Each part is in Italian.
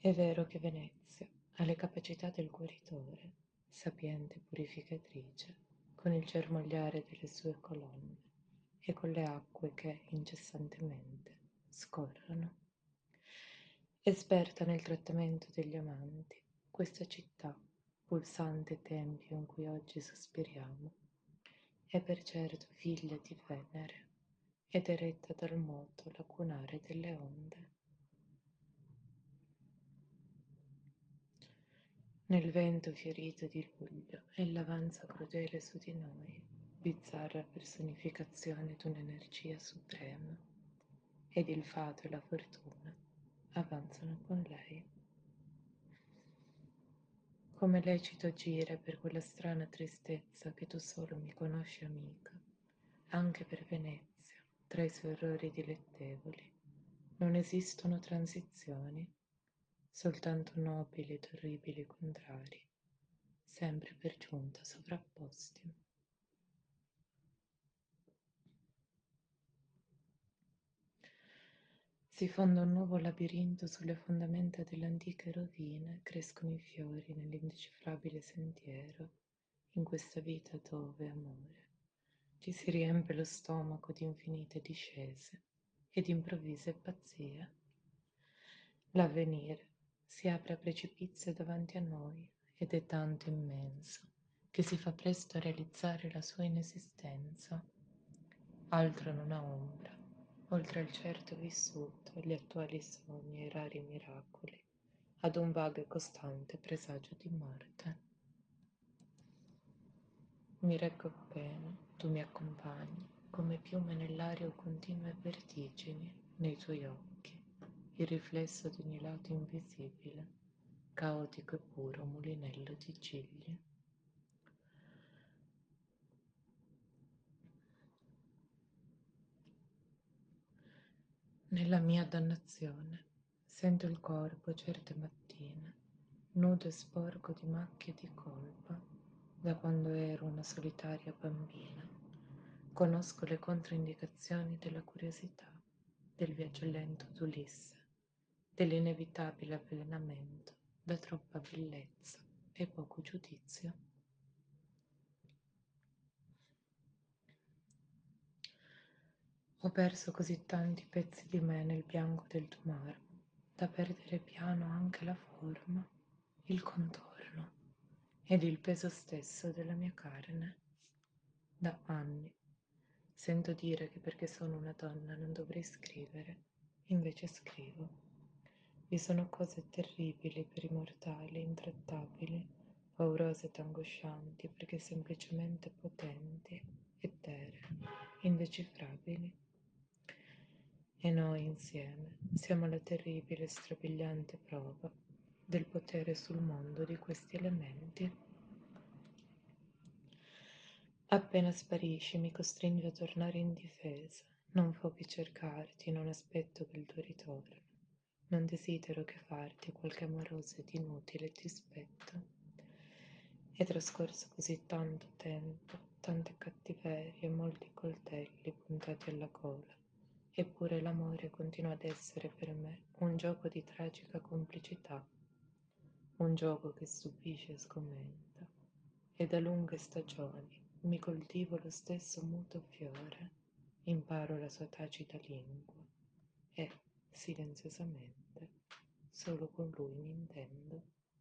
È vero che Venezia ha le capacità del guaritore, sapiente purificatrice, con il germogliare delle sue colonne e con le acque che incessantemente scorrono. Esperta nel trattamento degli amanti, questa città, pulsante tempio in cui oggi sospiriamo, è per certo figlia di Venere ed è retta dal moto lacunare delle onde. Nel vento fiorito di luglio ella avanza crudele su di noi, bizzarra personificazione d'un'energia suprema, ed il fato e la fortuna avanzano con lei. Come lecito gira per quella strana tristezza che tu solo mi conosci amica, anche per Venezia, tra i suoi errori dilettevoli, non esistono transizioni, soltanto nobili ed orribili contrari, sempre per giunta sovrapposti. Si fonda un nuovo labirinto sulle fondamenta delle antiche rovine, crescono i fiori nell'indecifrabile sentiero, in questa vita dove, amore, ci si riempie lo stomaco di infinite discese e di improvvise pazzie. L'avvenire si apre a precipizio davanti a noi ed è tanto immenso che si fa presto a realizzare la sua inesistenza. Altro non ha ombra, oltre al certo vissuto, gli attuali sogni e i rari miracoli, ad un vago e costante presagio di morte. Mi reggo appena, tu mi accompagni, come piume nell'aria o continue vertigini nei tuoi occhi, il riflesso di ogni lato invisibile, caotico e puro mulinello di ciglia. Nella mia dannazione sento il corpo certe mattine, nudo e sporco di macchie di colpa, da quando ero una solitaria bambina. Conosco le controindicazioni della curiosità, del viaggio lento d'Ulisse, dell'inevitabile avvelenamento da troppa bellezza e poco giudizio. Ho perso così tanti pezzi di me nel bianco del tuo marmo, da perdere piano anche la forma, il contorno ed il peso stesso della mia carne. Da anni sento dire che perché sono una donna non dovrei scrivere, invece scrivo. Vi sono cose terribili per i mortali, intrattabili, paurose ed angoscianti, perché semplicemente potenti, etere, indecifrabili. E noi insieme siamo la terribile e strabiliante prova del potere sul mondo di questi elementi. Appena sparisci mi costringi a tornare in difesa. Non fo più cercarti, non aspetto che il tuo ritorno. Non desidero che farti qualche amoroso ed inutile dispetto. È trascorso così tanto tempo, tante cattiverie, molti coltelli puntati alla gola. Eppure l'amore continua ad essere per me un gioco di tragica complicità, un gioco che stupisce e sgomenta, e da lunghe stagioni mi coltivo lo stesso muto fiore, imparo la sua tacita lingua e, silenziosamente, solo con lui mi intendo.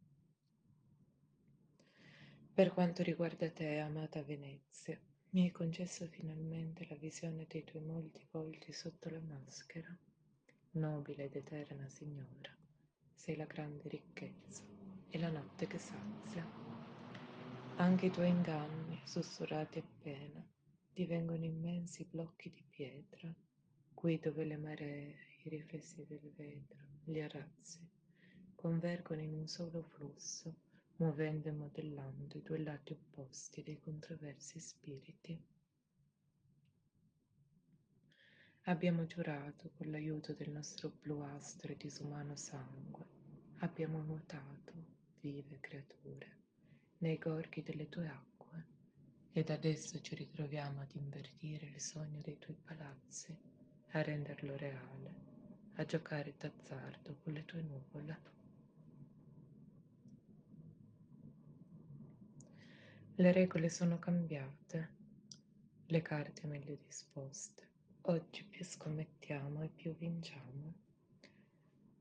Per quanto riguarda te, amata Venezia, mi hai concesso finalmente la visione dei tuoi molti volti sotto la maschera. Nobile ed eterna signora, sei la grande ricchezza e la notte che sazia. Anche i tuoi inganni, sussurrati appena, divengono immensi blocchi di pietra, qui dove le maree, i riflessi del vetro, gli arazzi, convergono in un solo flusso, muovendo e modellando i due lati opposti dei controversi spiriti. Abbiamo giurato con l'aiuto del nostro bluastro e disumano sangue, abbiamo nuotato, vive creature, nei gorghi delle tue acque, ed adesso ci ritroviamo ad invertire il sogno dei tuoi palazzi, a renderlo reale, a giocare d'azzardo con le tue nuvole. Le regole sono cambiate, le carte meglio disposte. Oggi più scommettiamo e più vinciamo.